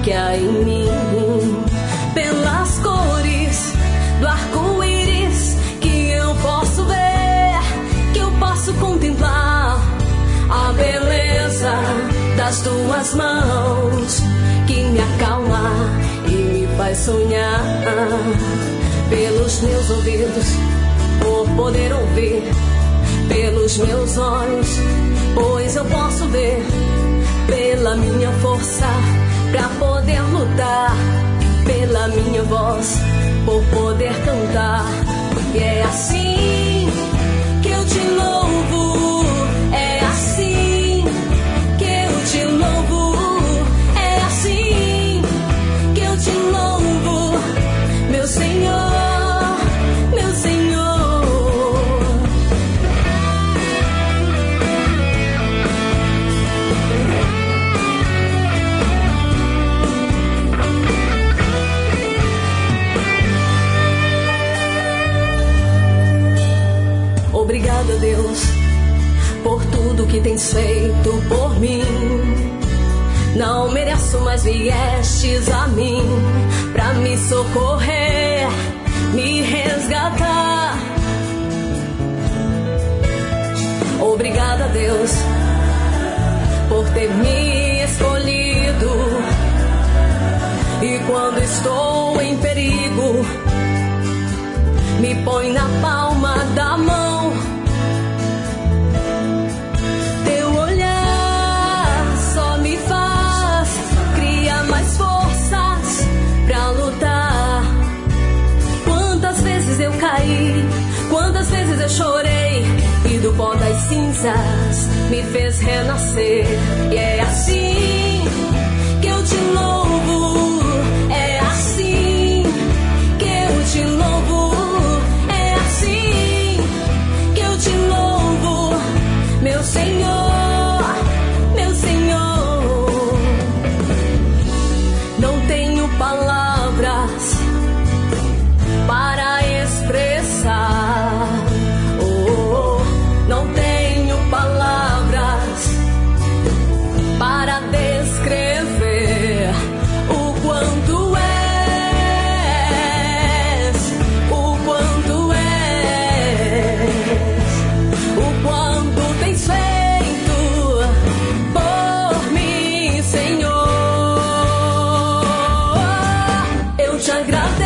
que há em mim. Pelas cores do arco-íris que eu posso ver, que eu posso contemplar a beleza das tuas mãos, que me acalma e me faz sonhar. Pelos meus ouvidos, por poder ouvir, pelos meus olhos, pois eu posso ver, pela minha força pra poder lutar, pela minha voz por poder cantar. E é assim que eu te louvo, é assim que eu te louvo, é assim que eu te louvo, meu Senhor, meu Senhor. Obrigada, Deus, por tudo que tens feito por mim. Não mereço, mas viestes a mim pra me socorrer, me resgatar. Obrigada, Deus, por ter me escolhido. E quando estou em perigo, me põe na palma da mão. Teu olhar só me faz criar mais forças pra lutar. Quantas vezes eu caí, quantas vezes eu chorei, e do pó das cinzas me fez renascer. E é assim que eu te louvo, é assim que eu te louvo, meu Senhor, meu Senhor. Não tenho palavras para expressar, não tenho palavras para descrever o quanto és, o quanto és, o quanto tens feito por mim, Senhor. Eu te agradeço.